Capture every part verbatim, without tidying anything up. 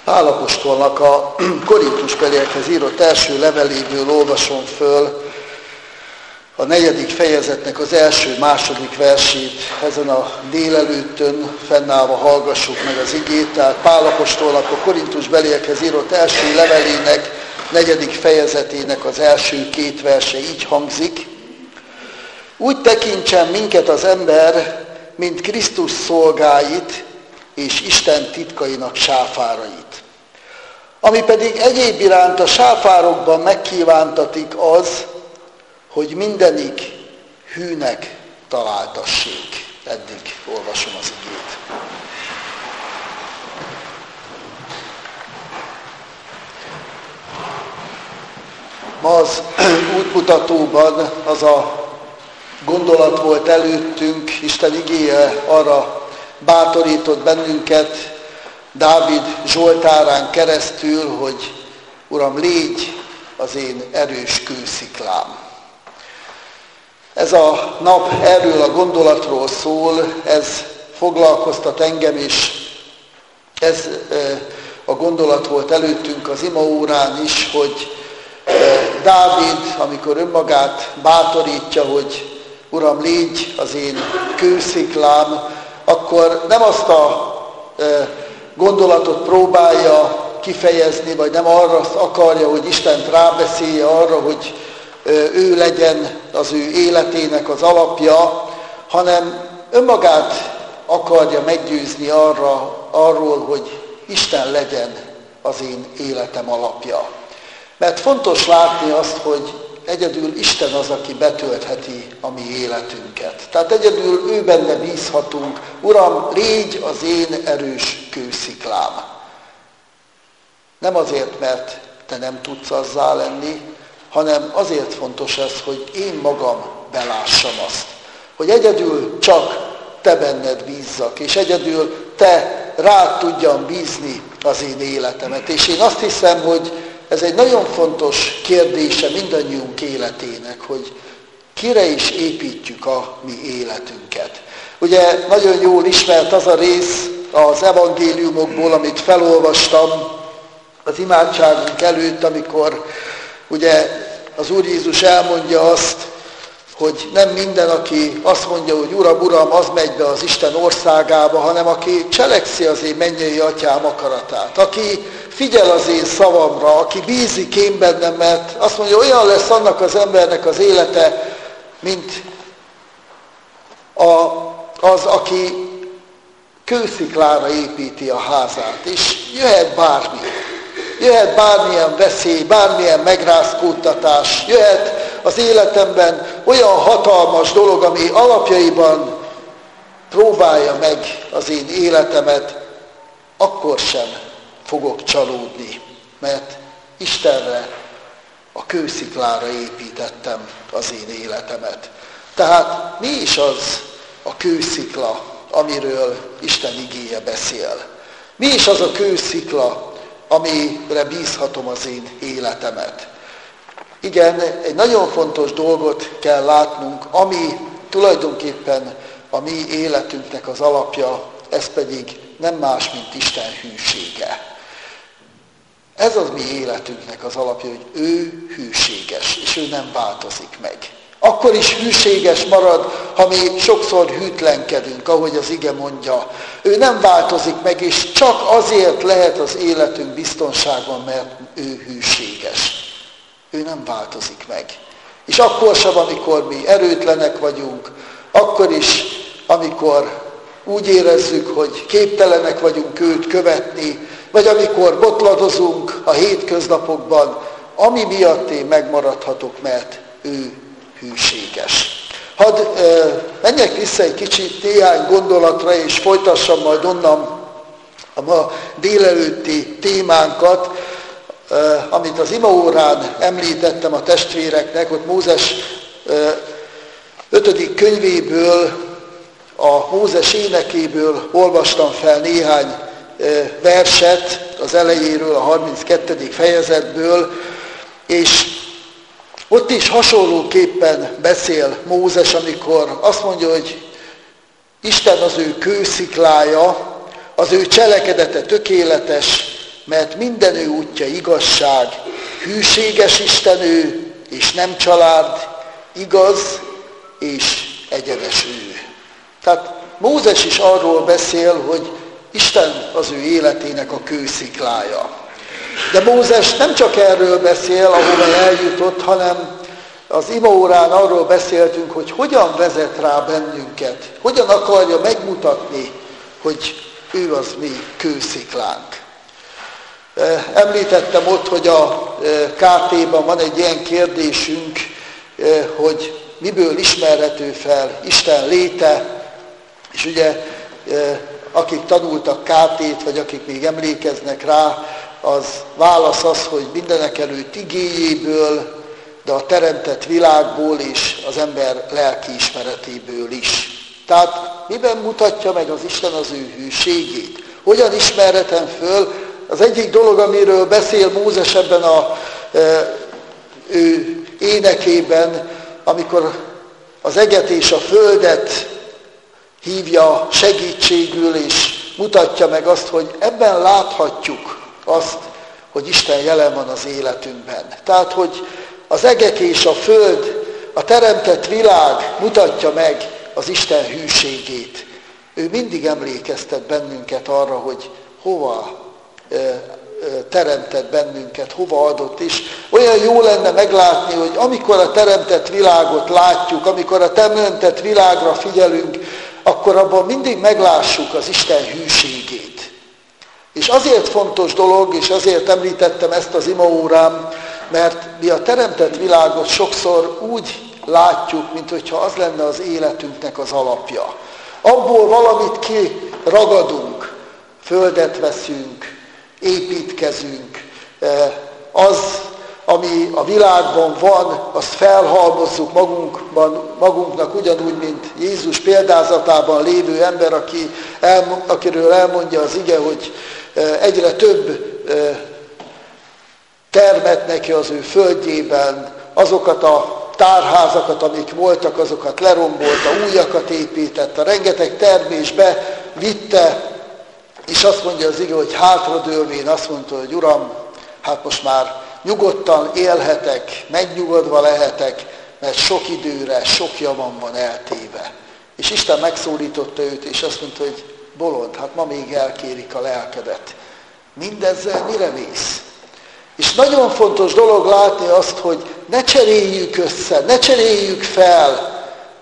Pál apostolnak a korintusbeliekhez írott első leveléből olvasom föl a negyedik fejezetnek az első-második versét. Ezen a délelőttön fennállva hallgassuk meg az igét. Tehát Pál apostolnak a korintusbeliekhez írott első levelének, negyedik fejezetének az első két verse így hangzik. Úgy tekintsen minket az ember, mint Krisztus szolgáit és Isten titkainak sáfárait. Ami pedig egyéb iránt a sáfárokban megkívántatik az, hogy mindenik hűnek találtassék. Eddig olvasom az igét. Ma az útmutatóban az a gondolat volt előttünk, Isten igéje arra bátorított bennünket Dávid zsoltárán keresztül, hogy Uram, légy az én erős kősziklám. Ez a nap erről a gondolatról szól, ez foglalkoztat engem is, ez a gondolat volt előttünk az imaórán is, hogy Dávid, amikor önmagát bátorítja, hogy Uram, légy az én kősziklám, akkor nem azt a gondolatot próbálja kifejezni, vagy nem arra akarja, hogy Istent rábeszélje arra, hogy ő legyen az ő életének az alapja, hanem önmagát akarja meggyőzni arra, arról, hogy Isten legyen az én életem alapja. Mert fontos látni azt, hogy egyedül Isten az, aki betöltheti a mi életünket. Tehát egyedül ő benne bízhatunk. Uram, légy az én erős kősziklám. Nem azért, mert te nem tudsz azzá lenni, hanem azért fontos ez, hogy én magam belássam azt. Hogy egyedül csak te benned bízzak, és egyedül te rád tudjam bízni az én életemet. És én azt hiszem, hogy ez egy nagyon fontos kérdése mindannyiunk életének, hogy kire is építjük a mi életünket. Ugye nagyon jól ismert az a rész az evangéliumokból, amit felolvastam az imádságunk előtt, amikor ugye az Úr Jézus elmondja azt, hogy nem minden, aki azt mondja, hogy Uram, Uram, az megy be az Isten országába, hanem aki cselekszi az én mennyei atyám akaratát, aki figyel az én szavamra, aki bízik én bennem, mert azt mondja, olyan lesz annak az embernek az élete, mint a, az, aki kősziklára építi a házát, és jöhet bármi. Jöhet bármilyen veszély, bármilyen megrázkódtatás, jöhet az életemben olyan hatalmas dolog, ami alapjaiban próbálja meg az én életemet, akkor sem fogok csalódni, mert Istenre, a kősziklára építettem az én életemet. Tehát mi is az a kőszikla, amiről Isten igéje beszél? Mi is az a kőszikla, amire bízhatom az én életemet? Igen, egy nagyon fontos dolgot kell látnunk, ami tulajdonképpen a mi életünknek az alapja, ez pedig nem más, mint Isten hűsége. Ez az mi életünknek az alapja, hogy ő hűséges, és ő nem változik meg. Akkor is hűséges marad, ha mi sokszor hűtlenkedünk, ahogy az ige mondja. Ő nem változik meg, és csak azért lehet az életünk biztonságban, mert ő hűséges. Ő nem változik meg. És akkor sem, amikor mi erőtlenek vagyunk, akkor is, amikor úgy érezzük, hogy képtelenek vagyunk őt követni, vagy amikor botladozunk a hétköznapokban, ami miatt én megmaradhatok, mert ő hűséges. Hadd e, menjek vissza egy kicsit néhány gondolatra, és folytassam majd onnan a ma délelőtti témánkat, e, amit az imaórán említettem a testvéreknek, ott Mózes e, ötödik könyvéből, a Mózes énekéből olvastam fel néhány e, verset az elejéről, a harminckettedik fejezetből, és ott is hasonlóképpen beszél Mózes, amikor azt mondja, hogy Isten az ő kősziklája, az ő cselekedete tökéletes, mert minden ő útja igazság, hűséges Isten ő, és nem család, igaz és egyenes ő. Tehát Mózes is arról beszél, hogy Isten az ő életének a kősziklája. De Mózes nem csak erről beszél, ahova eljutott, hanem az imaórán arról beszéltünk, hogy hogyan vezet rá bennünket, hogyan akarja megmutatni, hogy ő az mi kősziklánk. Említettem ott, hogy a ká té-ban van egy ilyen kérdésünk, hogy miből ismerhető fel Isten léte, és ugye akik tanultak ká té-t, vagy akik még emlékeznek rá, az válasz az, hogy mindenek előtt igéjéből, de a teremtett világból és az ember lelkiismeretéből is. Tehát miben mutatja meg az Isten az ő hűségét? Hogyan ismerhetem föl? Az egyik dolog, amiről beszél Mózes ebben a e, ő énekében, amikor az eget és a földet hívja segítségül, és mutatja meg azt, hogy ebben láthatjuk azt, hogy Isten jelen van az életünkben. Tehát, hogy az egek és a föld, a teremtett világ mutatja meg az Isten hűségét. Ő mindig emlékeztet bennünket arra, hogy hova teremtett bennünket, hova adott. És olyan jó lenne meglátni, hogy amikor a teremtett világot látjuk, amikor a teremtett világra figyelünk, akkor abban mindig meglássuk az Isten hűségét. És azért fontos dolog, és azért említettem ezt az imaórám, mert mi a teremtett világot sokszor úgy látjuk, mint hogyha az lenne az életünknek az alapja. Abból valamit kiragadunk, földet veszünk, építkezünk, az, ami a világban van, azt felhalmozzuk magunkban, magunknak ugyanúgy, mint Jézus példázatában lévő ember, aki el, akiről elmondja az ige, hogy egyre több termet neki az ő földjében, azokat a tárházakat, amik voltak, azokat lerombolta, újakat építette, rengeteg termésbe vitte, és azt mondja az ige, hogy hátradőlvén azt mondta, hogy Uram, hát most már nyugodtan élhetek, megnyugodva lehetek, mert sok időre, sok javam van eltéve. És Isten megszólította őt, és azt mondta, hogy bolond, hát ma még elkérik a lelkedet. Mindezzel mire mész? És nagyon fontos dolog látni azt, hogy ne cseréljük össze, ne cseréljük fel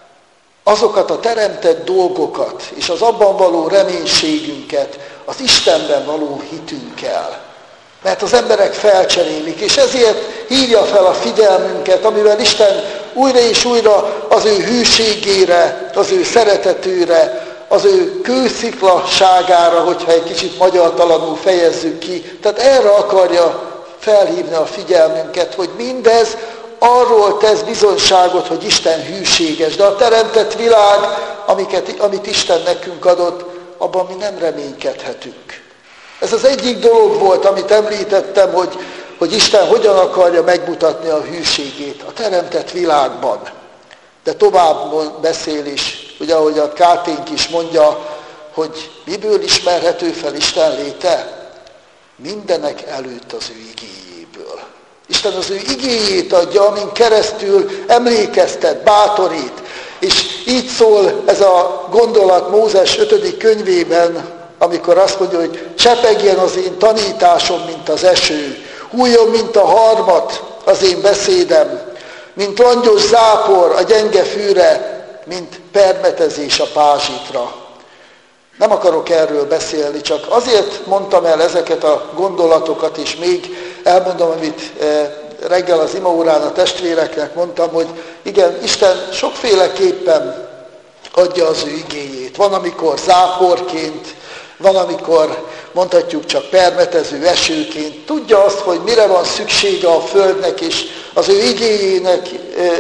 azokat a teremtett dolgokat, és az abban való reménységünket az Istenben való hitünkkel. Mert az emberek felcserélik, és ezért hívja fel a figyelmünket, amivel Isten újra és újra az ő hűségére, az ő szeretetőre, az ő kősziklasságára, hogyha egy kicsit magyartalanul fejezzük ki. Tehát erre akarja felhívni a figyelmünket, hogy mindez arról tesz bizonyságot, hogy Isten hűséges, de a teremtett világ, amiket, amit Isten nekünk adott, abban mi nem reménykedhetünk. Ez az egyik dolog volt, amit említettem, hogy, hogy Isten hogyan akarja megmutatni a hűségét a teremtett világban. De tovább beszél is, ugye ahogy a ká té-nk is mondja, hogy miből ismerhető fel Isten léte? Mindenek előtt az ő igéjéből. Isten az ő igéjét adja, amin keresztül emlékeztet, bátorít. És így szól ez a gondolat Mózes ötödik könyvében, amikor azt mondja, hogy csepegjen az én tanításom, mint az eső, hújjon, mint a harmat az én beszédem, mint langyos zápor a gyenge fűre, mint permetezés a pázsitra. Nem akarok erről beszélni, csak azért mondtam el ezeket a gondolatokat, és még elmondom, amit reggel az imaórán a testvéreknek mondtam, hogy igen, Isten sokféleképpen adja az ő igéjét. Van, amikor záporként, van, amikor mondhatjuk csak permetező esőként. Tudja azt, hogy mire van szüksége a földnek, és az ő igéjének,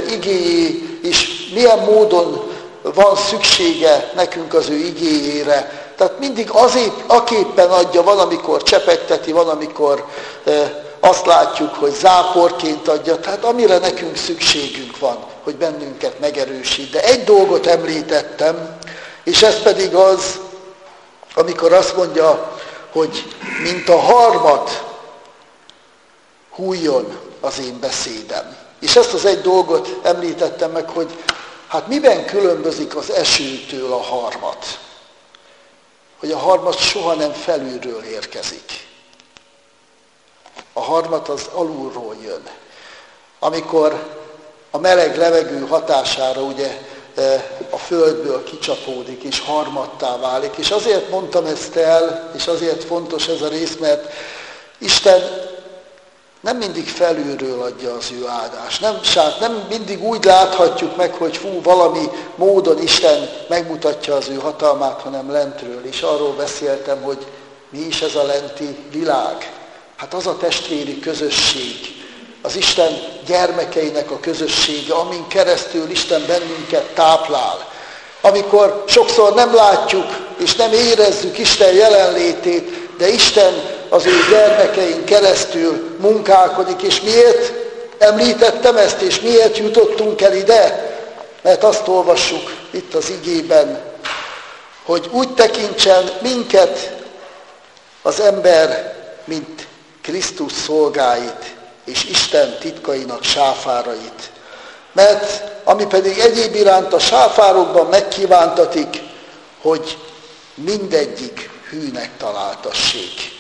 igéjé is milyen módon van szüksége nekünk az ő igéjére. Tehát mindig azért, aképpen adja, van, amikor csepegteti, van, amikor e, azt látjuk, hogy záporként adja. Tehát amire nekünk szükségünk van, hogy bennünket megerősít. De egy dolgot említettem, és ez pedig az, amikor azt mondja, hogy mint a harmat hújjon az én beszédem. És ezt az egy dolgot említettem meg, hogy hát miben különbözik az esőtől a harmat? Hogy a harmat soha nem felülről érkezik. A harmat az alulról jön. Amikor a meleg levegő hatására ugye a földből kicsapódik és harmattá válik. És azért mondtam ezt el, és azért fontos ez a rész, mert Isten nem mindig felülről adja az ő áldást. Nem, nem mindig úgy láthatjuk meg, hogy fú, valami módon Isten megmutatja az ő hatalmát, hanem lentről. És arról beszéltem, hogy mi is ez a lenti világ. Hát az a testvéri közösség, az Isten gyermekeinek a közössége, amin keresztül Isten bennünket táplál. Amikor sokszor nem látjuk és nem érezzük Isten jelenlétét, de Isten az ő gyermekein keresztül munkálkodik. És miért említettem ezt, és miért jutottunk el ide? Mert azt olvassuk itt az igében, hogy úgy tekintsen minket az ember, mint Krisztus szolgáit, és Isten titkainak sáfárait. Mert ami pedig egyéb iránt a sáfárokban megkívántatik, hogy mindegyik hűnek találtassék.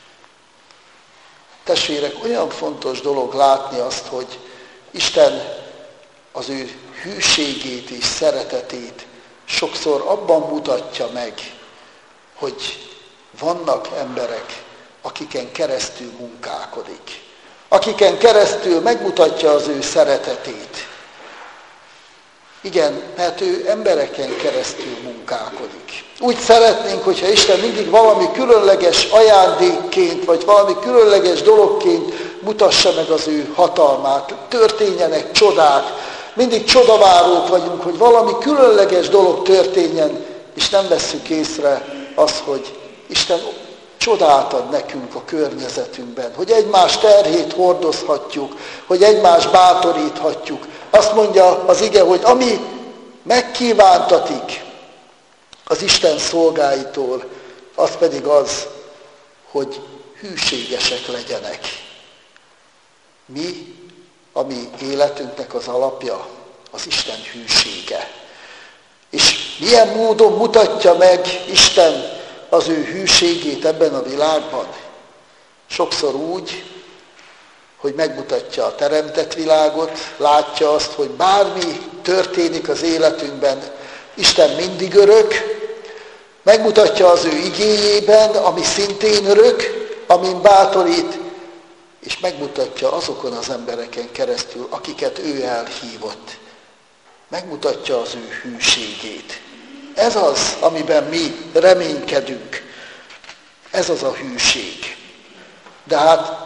Testvérek, olyan fontos dolog látni azt, hogy Isten az ő hűségét és szeretetét sokszor abban mutatja meg, hogy vannak emberek, akiken keresztül munkálkodik. Akiken keresztül megmutatja az ő szeretetét. Igen, mert ő embereken keresztül munkálkodik. Úgy szeretnénk, hogyha Isten mindig valami különleges ajándékként, vagy valami különleges dologként mutassa meg az ő hatalmát. Történjenek csodák. Mindig csodavárók vagyunk, hogy valami különleges dolog történjen, és nem vesszük észre azt, hogy Isten csodát ad nekünk a környezetünkben, hogy egymás terhét hordozhatjuk, hogy egymást bátoríthatjuk. Azt mondja az ige, hogy ami megkívántatik az Isten szolgáitól, az pedig az, hogy hűségesek legyenek. Mi, ami életünknek az alapja, az Isten hűsége. És milyen módon mutatja meg Isten az ő hűségét ebben a világban? Sokszor úgy, hogy megmutatja a teremtett világot, látja azt, hogy bármi történik az életünkben, Isten mindig örök, megmutatja az ő igéjében, ami szintén örök, amin bátorít, és megmutatja azokon az embereken keresztül, akiket ő elhívott. Megmutatja az ő hűségét. Ez az, amiben mi reménykedünk. Ez az a hűség. De hát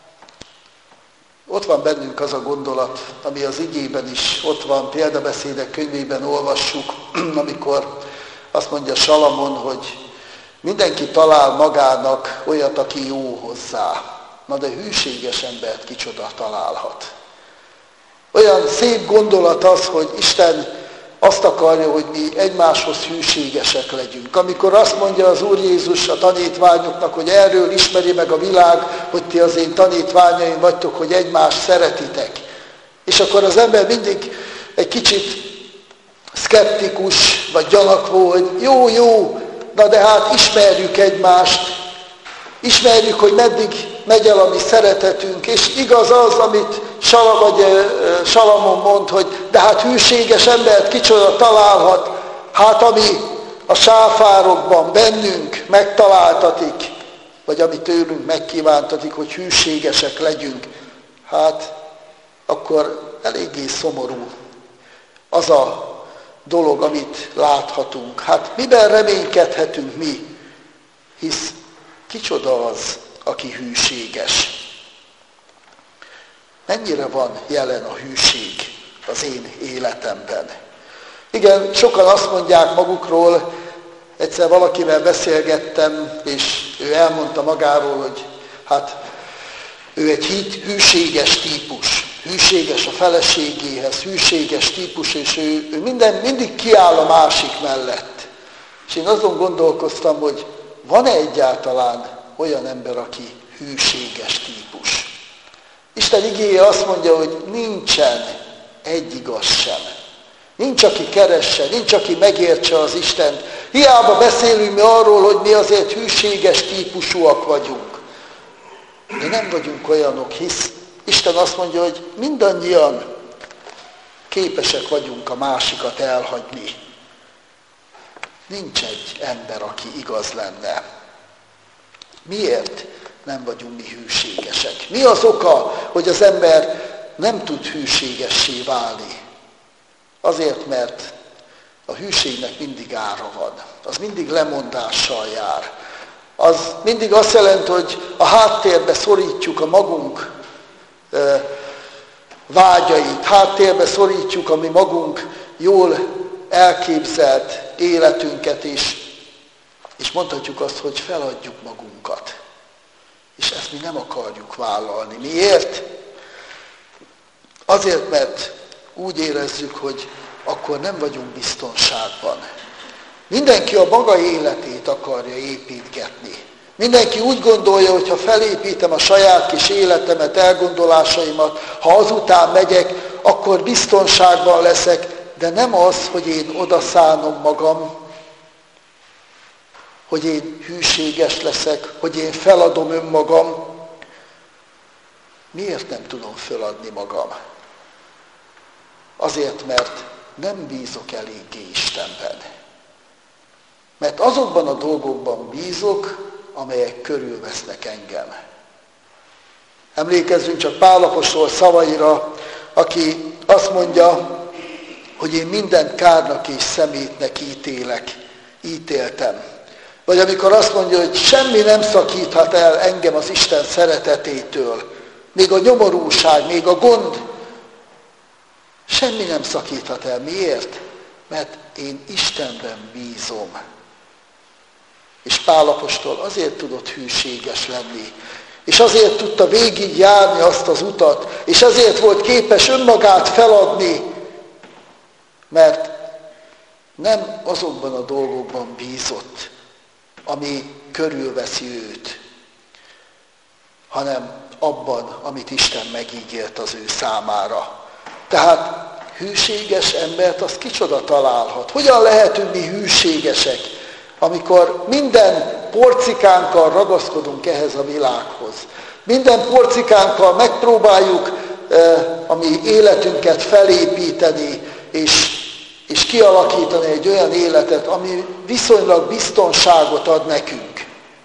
ott van bennünk az a gondolat, ami az igében is ott van, példabeszédek könyvében olvassuk, amikor azt mondja Salamon, hogy mindenki talál magának olyat, aki jó hozzá. Na de hűséges embert kicsoda találhat. Olyan szép gondolat az, hogy Isten azt akarja, hogy mi egymáshoz hűségesek legyünk. Amikor azt mondja az Úr Jézus a tanítványoknak, hogy erről ismeri meg a világ, hogy ti az én tanítványaim vagytok, hogy egymást szeretitek. És akkor az ember mindig egy kicsit szkeptikus, vagy gyanakvó, hogy jó, jó, na de hát ismerjük egymást, ismerjük, hogy meddig megy el a mi szeretetünk, és igaz az, amit Sala, vagy, Salamon mond, hogy de hát hűséges embert kicsoda találhat, hát ami a sáfárokban bennünk megtaláltatik, vagy ami tőlünk megkívántatik, hogy hűségesek legyünk, hát akkor eléggé szomorú az a dolog, amit láthatunk. Hát miben reménykedhetünk mi? Hisz kicsoda az, aki hűséges. Mennyire van jelen a hűség az én életemben? Igen, sokan azt mondják magukról, egyszer valakivel beszélgettem, és ő elmondta magáról, hogy hát ő egy hűséges típus, hűséges a feleségéhez, hűséges típus, és ő, ő minden, mindig kiáll a másik mellett. És én azon gondolkoztam, hogy van-e egyáltalán olyan ember, aki hűséges típus. Isten igéje azt mondja, hogy nincsen egy igaz sem. Nincs, aki keresse, nincs, aki megértse az Istent. Hiába beszélünk mi arról, hogy mi azért hűséges típusúak vagyunk. De nem vagyunk olyanok, hisz Isten azt mondja, hogy mindannyian képesek vagyunk a másikat elhagyni. Nincs egy ember, aki igaz lenne. Miért nem vagyunk mi hűségesek? Mi az oka, hogy az ember nem tud hűségessé válni? Azért, mert a hűségnek mindig ára van. Az mindig lemondással jár. Az mindig azt jelenti, hogy a háttérbe szorítjuk a magunk vágyait, háttérbe szorítjuk a mi magunk jól elképzelt életünket is, és mondhatjuk azt, hogy feladjuk magunkat. És ezt mi nem akarjuk vállalni. Miért? Azért, mert úgy érezzük, hogy akkor nem vagyunk biztonságban. Mindenki a maga életét akarja építgetni. Mindenki úgy gondolja, hogy ha felépítem a saját kis életemet, elgondolásaimat, ha azután megyek, akkor biztonságban leszek, de nem az, hogy én odaszánom magam, hogy én hűséges leszek, hogy én feladom önmagam. Miért nem tudom feladni magam? Azért, mert nem bízok eléggé Istenben. Mert azokban a dolgokban bízok, amelyek körülvesznek engem. Emlékezzünk csak Pál apostol szavaira, aki azt mondja, hogy én mindent kárnak és szemétnek ítélek, ítéltem. Vagy amikor azt mondja, hogy semmi nem szakíthat el engem az Isten szeretetétől, még a nyomorúság, még a gond, semmi nem szakíthat el. Miért? Mert én Istenben bízom. És Pál apostol azért tudott hűséges lenni, és azért tudta végigjárni azt az utat, és azért volt képes önmagát feladni, mert nem azokban a dolgokban bízott, ami körülveszi őt, hanem abban, amit Isten megígért az ő számára. Tehát hűséges embert az kicsoda találhat. Hogyan lehetünk mi hűségesek, amikor minden porcikánkkal ragaszkodunk ehhez a világhoz. Minden porcikánkkal megpróbáljuk a mi életünket felépíteni, és, és kialakítani egy olyan életet, ami viszonylag biztonságot ad nekünk.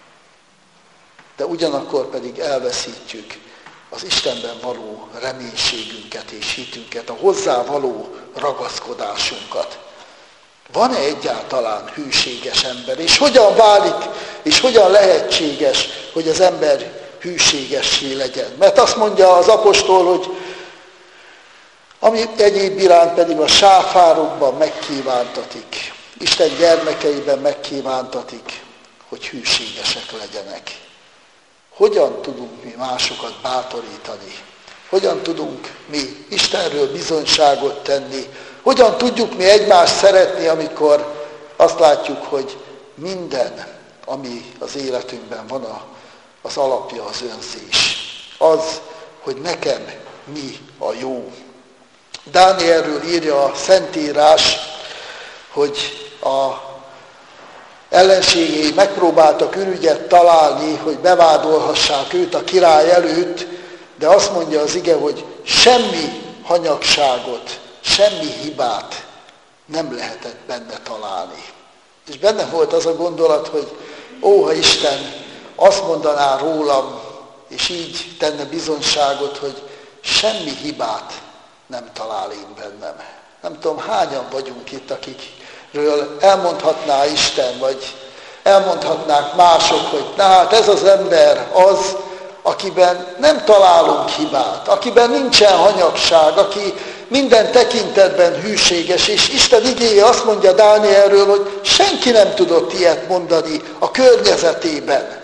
De ugyanakkor pedig elveszítjük az Istenben való reménységünket és hitünket, a hozzá való ragaszkodásunkat. Van-e egyáltalán hűséges ember? És hogyan válik, és hogyan lehetséges, hogy az ember hűségessé legyen? Mert azt mondja az apostol, hogy ami egyéb iránt pedig a sáfárokban megkívántatik, Isten gyermekeiben megkívántatik, hogy hűségesek legyenek. Hogyan tudunk mi másokat bátorítani? Hogyan tudunk mi Istenről bizonyságot tenni? Hogyan tudjuk mi egymást szeretni, amikor azt látjuk, hogy minden, ami az életünkben van, az alapja az önzés. Az, hogy nekem mi a jó. Dánielről írja a Szentírás, hogy a ellenségei megpróbáltak ürügyet találni, hogy bevádolhassák őt a király előtt, de azt mondja az ige, hogy semmi hanyagságot, semmi hibát nem lehetett benne találni. És benne volt az a gondolat, hogy ó, ha Isten azt mondaná rólam, és így tenne bizonyságot, hogy semmi hibát nem talál én bennem. Nem tudom, hányan vagyunk itt, akikről elmondhatná Isten, vagy elmondhatnák mások, hogy na hát ez az ember az, akiben nem találunk hibát, akiben nincsen hanyagság, aki minden tekintetben hűséges, és Isten igéje azt mondja Dánielről, hogy senki nem tudott ilyet mondani a környezetében.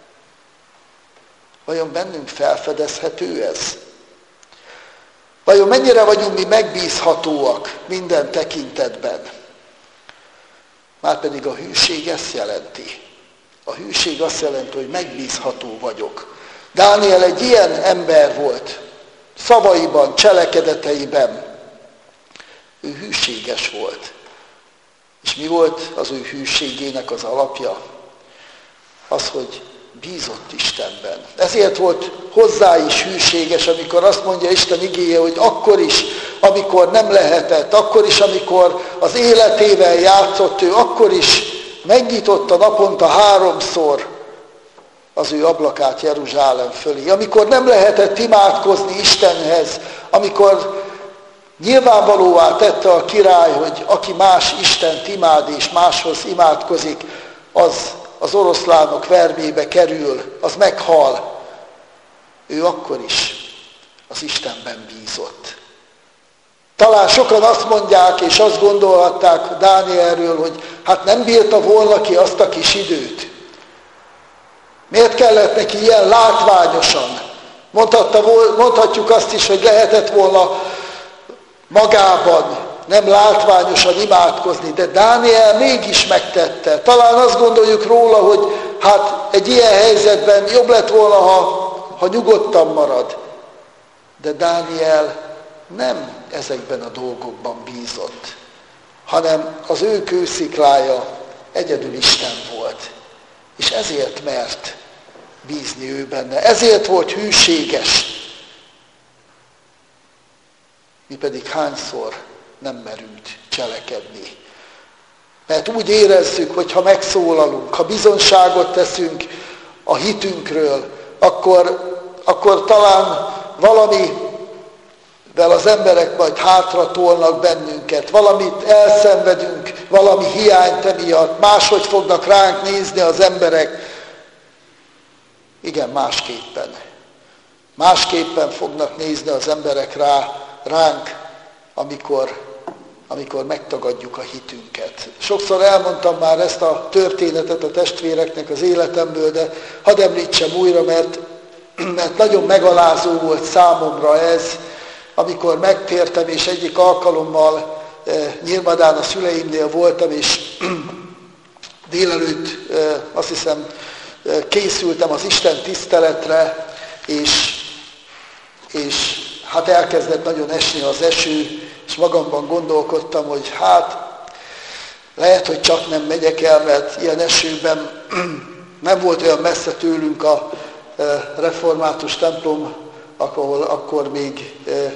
Vajon bennünk felfedezhető ez? Vajon mennyire vagyunk mi megbízhatóak minden tekintetben? Márpedig a hűség ezt jelenti. A hűség azt jelenti, hogy megbízható vagyok. Dániel egy ilyen ember volt, szavaiban, cselekedeteiben. Ő hűséges volt. És mi volt az ő hűségének az alapja? Az, hogy bízott Istenben. Ezért volt hozzá is hűséges, amikor azt mondja Isten igéje, hogy akkor is, amikor nem lehetett, akkor is, amikor az életével játszott ő, akkor is megnyitotta naponta háromszor az ő ablakát Jeruzsálem fölé. Amikor nem lehetett imádkozni Istenhez, amikor nyilvánvalóvá tette a király, hogy aki más Istent imád és máshoz imádkozik, az az oroszlánok vermébe kerül, az meghal. Ő akkor is az Istenben bízott. Talán sokan azt mondják, és azt gondolhatták Dánielről, hogy hát nem bírta volna ki azt a kis időt. Miért kellett neki ilyen látványosan? Mondhatta, mondhatjuk azt is, hogy lehetett volna magában, nem látványosan imádkozni, de Dániel mégis megtette. Talán azt gondoljuk róla, hogy hát egy ilyen helyzetben jobb lett volna, ha, ha nyugodtan marad. De Dániel nem ezekben a dolgokban bízott, hanem az ő kősziklája egyedül Isten volt. És ezért mert bízni ő benne. Ezért volt hűséges. Mi pedig hányszor nem merünk cselekedni. Mert úgy érezzük, hogy ha megszólalunk, ha bizonyságot teszünk a hitünkről, akkor, akkor talán valamivel az emberek majd hátra tolnak bennünket, valamit elszenvedünk, valami hiányt emiatt, máshogy fognak ránk nézni az emberek. Igen, másképpen. Másképpen fognak nézni az emberek rá, ránk, amikor amikor megtagadjuk a hitünket. Sokszor elmondtam már ezt a történetet a testvéreknek az életemből, de hadd említsem újra, mert, mert nagyon megalázó volt számomra ez, amikor megtértem, és egyik alkalommal eh, Nyírmadán a szüleimnél voltam, és délelőtt eh, azt hiszem eh, készültem az Isten tiszteletre, és, és hát elkezdett nagyon esni az eső, és magamban gondolkodtam, hogy hát lehet, hogy csak nem megyek el, mert ilyen esőben nem volt olyan messze tőlünk a református templom, ahol akkor még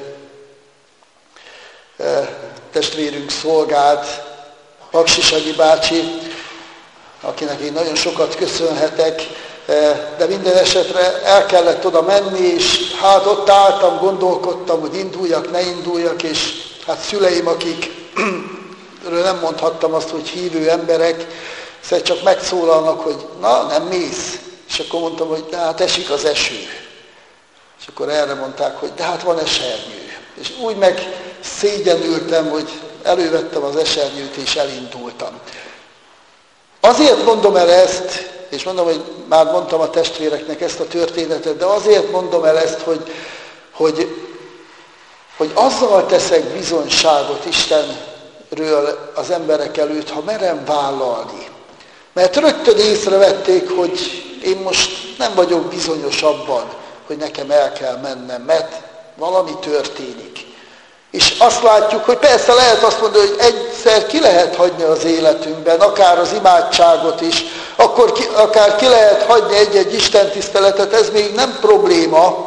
testvérünk szolgált, Paksi Sanyi bácsi, akinek én nagyon sokat köszönhetek, de minden esetre el kellett oda menni, és hát ott álltam, gondolkodtam, hogy induljak, ne induljak, és hát szüleim, akikről nem mondhattam azt, hogy hívő emberek, szóval csak megszólalnak, hogy na, nem mész. És akkor mondtam, hogy de hát esik az eső. És akkor erre mondták, hogy de hát van esernyő. És úgy meg szégyenültem, hogy elővettem az esernyőt, és elindultam. Azért mondom el ezt, és mondom, hogy már mondtam a testvéreknek ezt a történetet, de azért mondom el ezt, hogy, hogy, hogy azzal teszek bizonyságot Istenről az emberek előtt, ha merem vállalni. Mert rögtön észrevették, hogy én most nem vagyok bizonyos abban, hogy nekem el kell mennem, mert valami történik. És azt látjuk, hogy persze lehet azt mondani, hogy egyszer ki lehet hagyni az életünkben, akár az imádságot is, akkor ki, akár ki lehet hagyni egy-egy istentiszteletet, ez még nem probléma,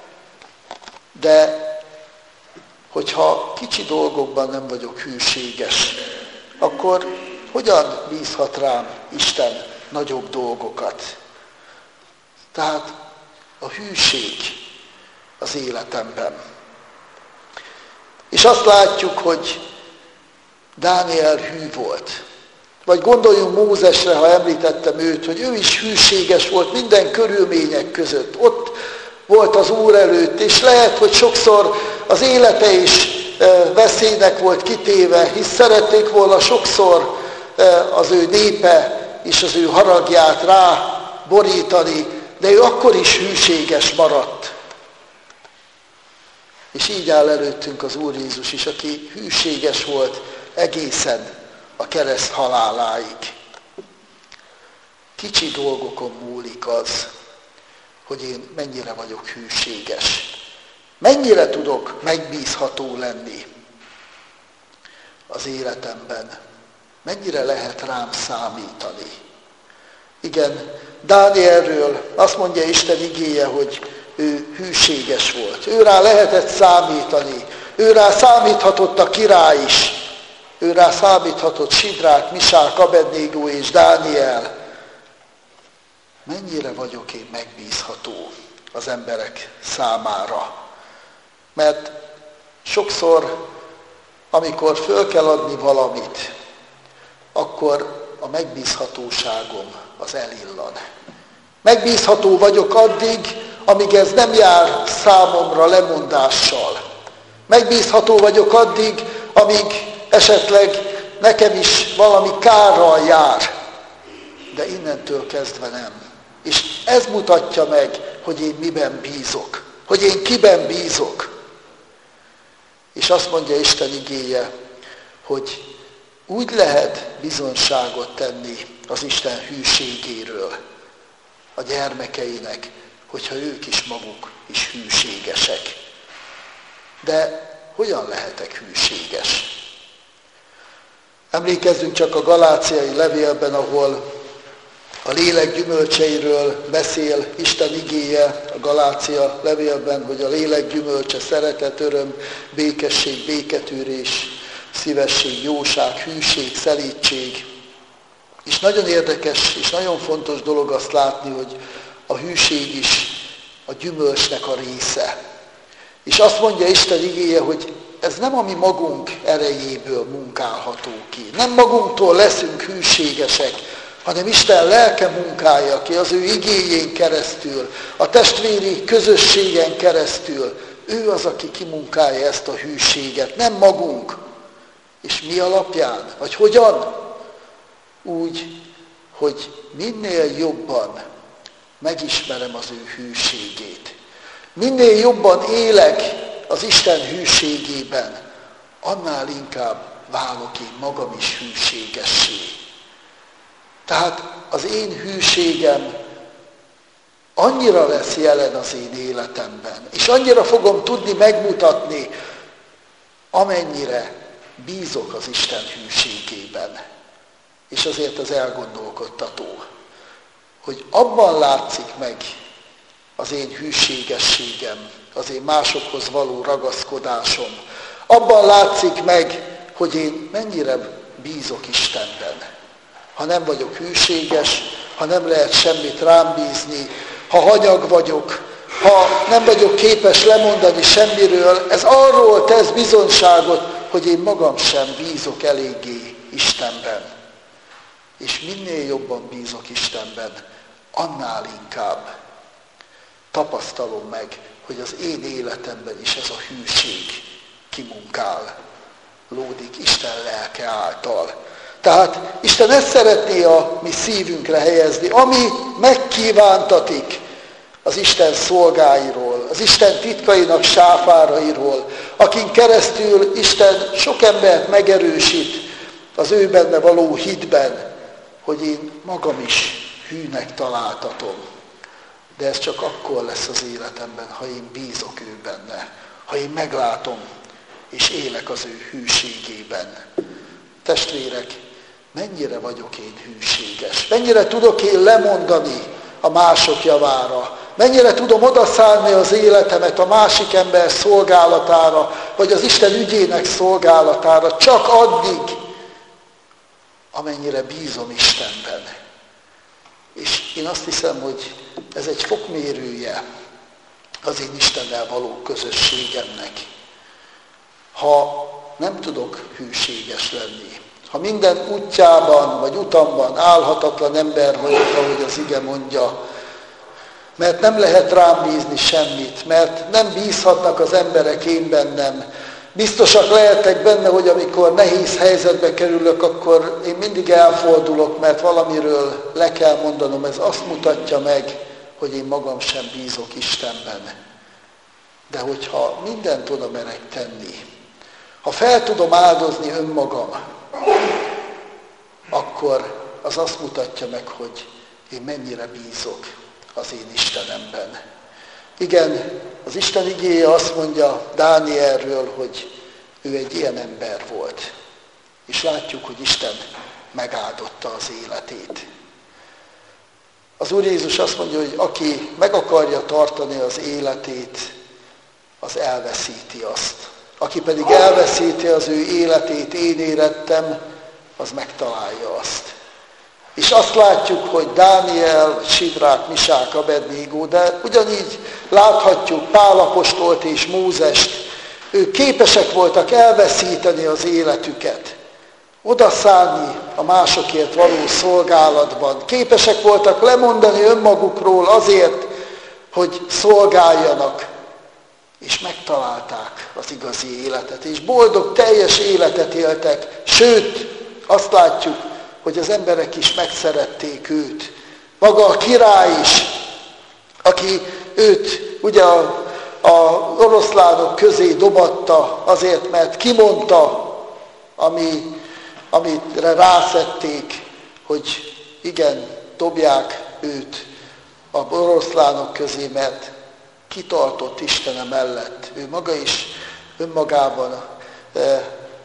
de hogyha kicsi dolgokban nem vagyok hűséges, akkor hogyan bízhat rám Isten nagyobb dolgokat? Tehát a hűség az életemben. És azt látjuk, hogy Dániel hű volt. Vagy gondoljunk Mózesre, ha említettem őt, hogy ő is hűséges volt minden körülmények között. Ott volt az Úr előtt, és lehet, hogy sokszor az élete is veszélynek volt kitéve, hisz szerették volna sokszor az ő népe és az ő haragját ráborítani, de ő akkor is hűséges maradt. És így áll előttünk az Úr Jézus is, aki hűséges volt egészen a kereszt haláláig. kicsi dolgokon múlik az, hogy én mennyire vagyok hűséges. Mennyire tudok megbízható lenni az életemben. Mennyire lehet rám számítani. Igen, Dánielről azt mondja Isten igéje, hogy ő hűséges volt. Ő rá lehetett számítani. Ő rá számíthatott a király is. Ő rá számíthatott Sidrák, Misák, Abednégó és Dániel. Mennyire vagyok én megbízható az emberek számára? Mert sokszor, amikor föl kell adni valamit, akkor a megbízhatóságom az elillan. Megbízható vagyok addig, amíg ez nem jár számomra lemondással. Megbízható vagyok addig, amíg esetleg nekem is valami kárral jár. De innentől kezdve nem. És ez mutatja meg, hogy én miben bízok. Hogy én kiben bízok. És azt mondja Isten igéje, hogy úgy lehet bizonyságot tenni az Isten hűségéről a gyermekeinek, hogyha ők is maguk is hűségesek. De hogyan lehetek hűséges? Emlékezzünk csak a galáciai levélben, ahol a lélek gyümölcseiről beszél Isten igéje a Galácia levélben, hogy a lélek gyümölcse szeretet, öröm, békesség, béketűrés, szívesség, jóság, hűség, szelídség. És nagyon érdekes és nagyon fontos dolog azt látni, hogy a hűség is a gyümölcsnek a része. És azt mondja Isten igéje, hogy ez nem a mi magunk erejéből munkálható ki. Nem magunktól leszünk hűségesek, hanem Isten lelke munkálja ki az ő igéjén keresztül, a testvéri közösségen keresztül. Ő az, aki kimunkálja ezt a hűséget, nem magunk. És mi alapján? Vagy hogyan? Úgy, hogy minél jobban megismerem az ő hűségét. Minél jobban élek az Isten hűségében, annál inkább válok én magam is hűségessé. Tehát az én hűségem annyira lesz jelen az én életemben, és annyira fogom tudni megmutatni, amennyire bízok az Isten hűségében. És azért az elgondolkodtató, hogy abban látszik meg az én hűségességem, az én másokhoz való ragaszkodásom, abban látszik meg, hogy én mennyire bízok Istenben. Ha nem vagyok hűséges, ha nem lehet semmit rám bízni, ha hanyag vagyok, ha nem vagyok képes lemondani semmiről, ez arról tesz bizonyságot, hogy én magam sem bízok eléggé Istenben. És minél jobban bízok Istenben, annál inkább tapasztalom meg, hogy az én életemben is ez a hűség kimunkál, lódik Isten lelke által. Tehát Isten ezt szeretné a mi szívünkre helyezni, ami megkívántatik az Isten szolgáiról, az Isten titkainak sáfárairól, akin keresztül Isten sok embert megerősít az ő benne való hitben, hogy én magam is hűnek találtatom. De ez csak akkor lesz az életemben, ha én bízok ő benne, ha én meglátom és élek az ő hűségében. Testvérek, mennyire vagyok én hűséges? Mennyire tudok én lemondani a mások javára? Mennyire tudom odaszállni az életemet a másik ember szolgálatára, vagy az Isten ügyének szolgálatára, csak addig, amennyire bízom Istenben. És én azt hiszem, hogy ez egy fokmérője az én Istennel való közösségemnek. Ha nem tudok hűséges lenni, ha minden útjában vagy utamban álhatatlan ember vagyok, ahogy az ige mondja, mert nem lehet rám bízni semmit, mert nem bízhatnak az emberek én bennem. Biztosak lehetek benne, hogy amikor nehéz helyzetbe kerülök, akkor én mindig elfordulok, mert valamiről le kell mondanom. Ez azt mutatja meg, hogy én magam sem bízok Istenben. De hogyha mindent oda merek tenni, ha fel tudom áldozni önmagam, akkor az azt mutatja meg, hogy én mennyire bízok az én Istenemben. Igen, az Isten igéje azt mondja Dánielről, hogy ő egy ilyen ember volt. És látjuk, hogy Isten megáldotta az életét. Az Úr Jézus azt mondja, hogy aki meg akarja tartani az életét, az elveszíti azt. Aki pedig elveszíti az ő életét, én érettem, az megtalálja azt. És azt látjuk, hogy Dániel, Sidrák, Misák, Abednégó, de ugyanígy láthatjuk Pál apostolt és Mózest, ők képesek voltak elveszíteni az életüket, odaszállni a másokért való szolgálatban. Képesek voltak lemondani önmagukról azért, hogy szolgáljanak, és megtalálták az igazi életet, és boldog, teljes életet éltek. Sőt, azt látjuk, hogy az emberek is megszerették őt. Maga a király is, aki őt ugye a, a oroszlánok közé dobatta azért, mert kimondta, ami, amire rászették, hogy igen, dobják őt a oroszlánok közé, mert kitartott Istene mellett. Ő maga is önmagában eh,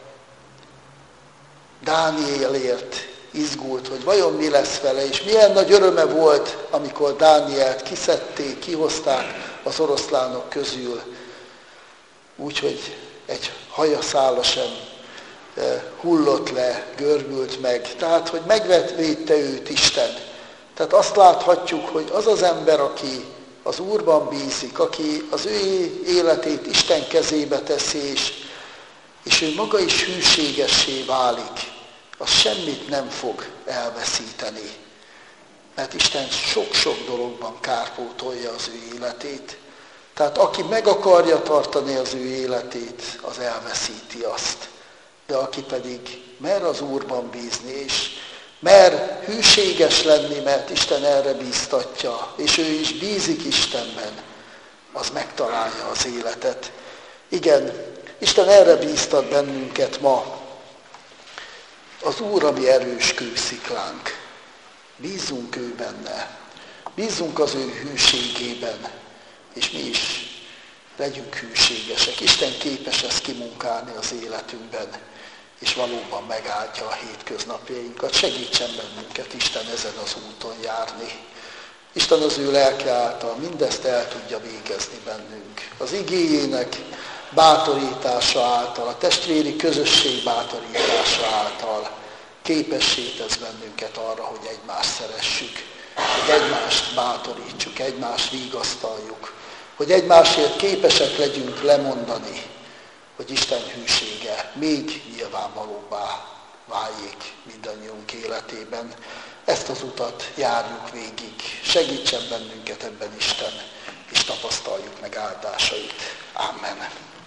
Dánielért izgult, hogy vajon mi lesz vele, és milyen nagy öröme volt, amikor Dánielt kiszedték, kihozták az oroszlánok közül, úgyhogy egy hajaszála sem hullott le, görbült meg. Tehát, hogy megvédte őt Isten. Tehát azt láthatjuk, hogy az az ember, aki az Úrban bízik, aki az ő életét Isten kezébe teszi, és, és ő maga is hűségessé válik, az semmit nem fog elveszíteni. Mert Isten sok-sok dologban kárpótolja az ő életét. Tehát aki meg akarja tartani az ő életét, az elveszíti azt. De aki pedig mer az Úrban bízni, és mer hűséges lenni, mert Isten erre bíztatja, és ő is bízik Istenben, az megtalálja az életet. Igen, Isten erre bíztat bennünket ma. Az Úr a mi erős kősziklánk. Bízzunk ő benne. Bízzunk az ő hűségében, és mi is legyünk hűségesek. Isten képes ezt kimunkálni az életünkben, és valóban megáldja a hétköznapjainkat. Segítsen bennünket Isten ezen az úton járni. Isten az ő lelke által mindezt el tudja végezni bennünk. Az igéjének bátorítása által, a testvéri közösség bátorítása által képessé tesz bennünket arra, hogy egymást szeressük, hogy egymást bátorítsuk, egymást vigasztaljuk, hogy egymásért képesek legyünk lemondani, hogy Isten hűsége még nyilvánvalóbbá váljék mindannyiunk életében. Ezt az utat járjuk végig. Segítsen bennünket ebben Isten, és tapasztaljuk meg áldásait. Amen.